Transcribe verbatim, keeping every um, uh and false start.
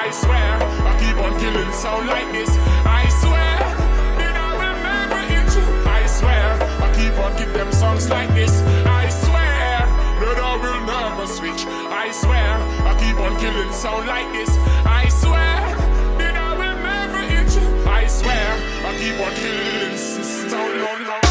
I swear, I keep on killing sound like this. I swear, that I will never hit you. I swear, I keep on keep them songs like this. I swear, that I will never switch. I swear, I keep on killing sound like this. I swear, that I will never hit you. I swear, I keep on killing sound long, long.